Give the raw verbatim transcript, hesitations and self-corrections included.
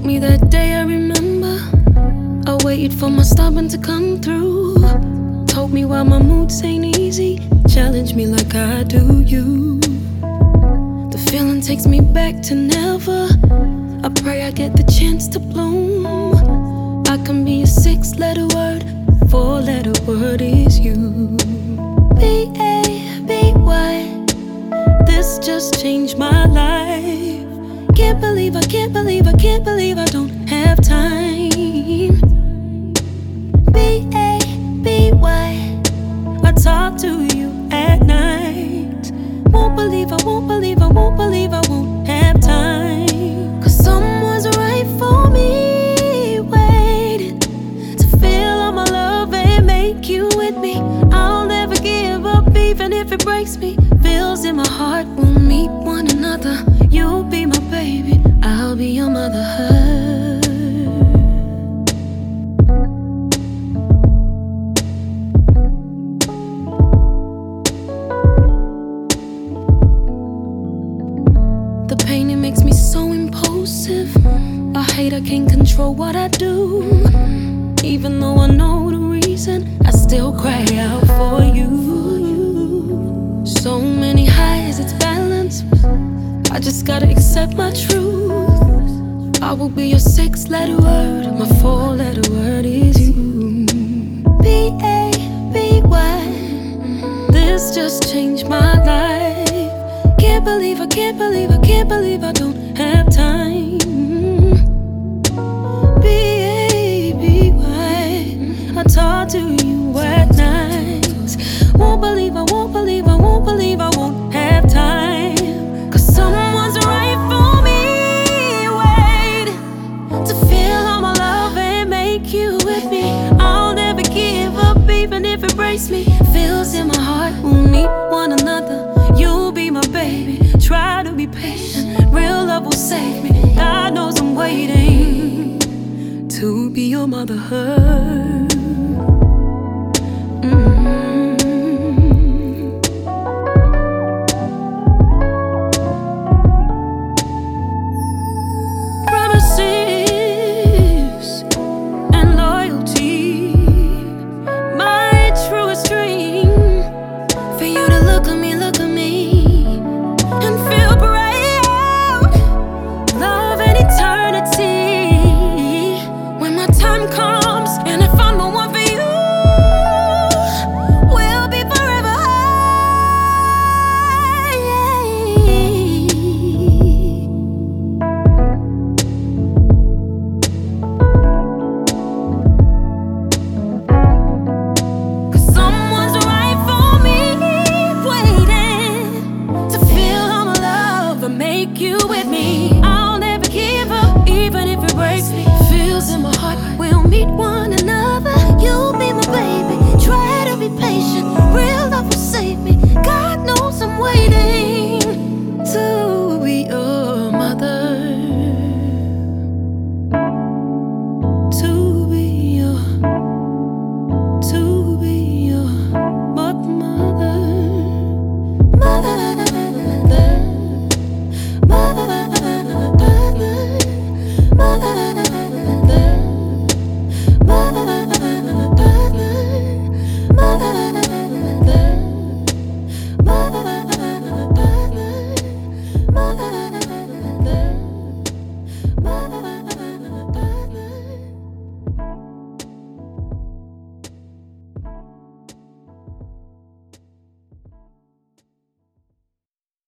me that day, I remember. I waited for my stubborn to come through. Told me why my moods ain't easy. Challenged me like I do you. The feeling takes me back to never. I pray I get the chance to bloom. I can be a six-letter word, four-letter word is you. B A B Y. This just changed my life. Can't believe, I can't believe, I can't believe I don't have time. B A B Y. I talk to you at night. Won't believe, I won't believe, I won't believe I won't have time. Cause someone's right for me, waiting to feel all my love and make you with me. I'll never give up even if it breaks me. Feels in my heart, we'll meet one another. You'll be my baby, I'll be your mother. The pain, it makes me so impulsive. I hate I can't control what I do. Even though I know the reason, I still cry out for you. So many highs, it's balance. I just gotta accept my truth. I will be your six-letter word, my four-letter word is you. B A B Y. This just changed my life. Can't believe, I can't believe, I can't believe I don't have time. B A B Y. I talk to you at night. Won't believe, I won't believe, I won't believe I won't have time. Cause someone's right for me, waiting to feel all my love and make you with me. I'll never give up even if it breaks me. Feels in my heart, we'll meet one another. You'll be my baby, try to be patient. Real love will save me. God knows I'm waiting to be your mother.